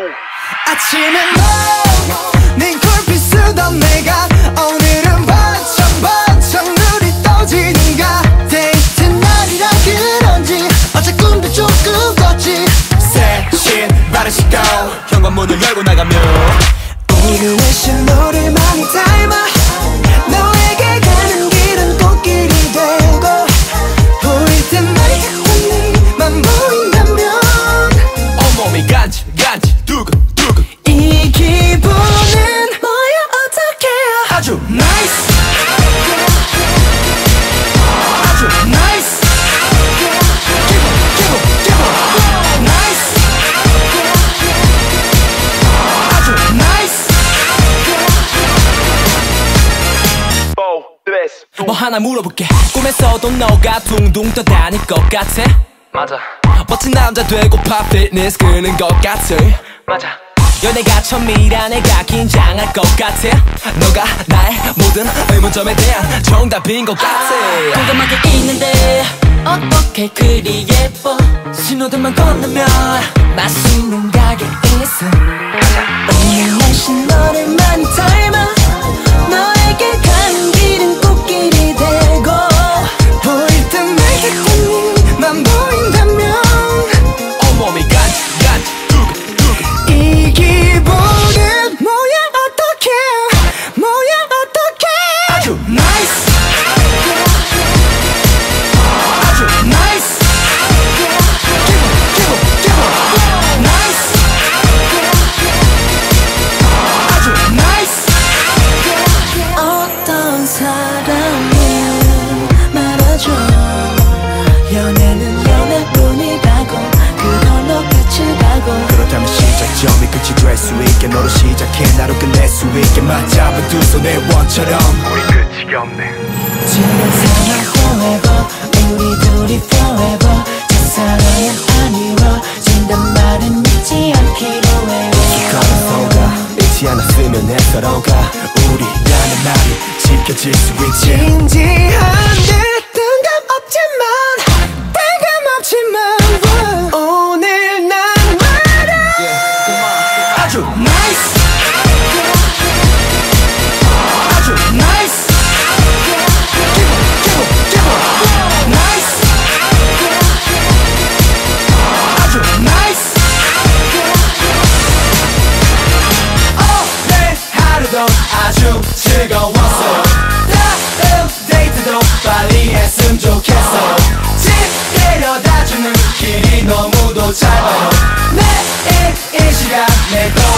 아침에 네 콜빛 쓰던 내가 오늘은 반짝반짝 눈이 떠지는가. 데이트 날이라 그런지 어제 꿈도 조금 꿨지. 새 신발을 신고 현관문을 열고 나가면 오늘의 신호를 많이 닮아 너에게 가는 길은 꽃길이 되고 보일 때마다 네만 보인다면 온몸이 간지 두근두근 이 기분은 뭐야 어떡해. 아주 나이스 아주 나이스 기분 나이스 아주 나이스. 뭐 하나 물어볼게. 꿈에서도 너가 둥둥 떠다닐 것 같아. 맞아. 멋진 남자 되고파 피트니스 끄는 것 같아. 맞아. 연애가 처음이라 내가 긴장할 것 같아. 너가 나의 모든 의문점에 대한 정답인 것 같아. 궁금하게 있는데 어떻게 그리 예뻐. 신호등만 건너면 맛있는 가게 있어. 오늘 날씨 너를 많이 닮아 너에게 가는 길은 꽃길이 되고 보일 때마다 네만 보인다면 온몸이 간지 두근두근 이 기분은 뭐야 어떡해 뭐야 어떡해. 아주 나이스 아주 나이스 기분 나이스 아주 나이스. 어떤 사람은 말아줘 연애는 연애뿐이라고 그걸로 끝이 가고. 그렇다면 시작점이 끝이 될 수 있게 너로 시작해 나로 끝낼 수 있게 맞잡은 두 손의 원처럼 우리 끝이 없네. 지금 상황 forever 우리 둘이 forever 첫사랑은 아니워진단 말은 잊지 않기로 해요. 가면서가 잊지 않았으면 했어로가 우리라는 말이 지켜질 수 있지. 진지한 듯 뜬금없지만 오늘 난 말아. 아주 나이스 아주 나이스 기분 나이스 아주 나이스. 오늘 하루도 아주 즐거웠어. 다음 데이트도 빨리 했으면 좋겠어. 집 데려다주는 길이 너무도 짧아요. 매일 이 시간에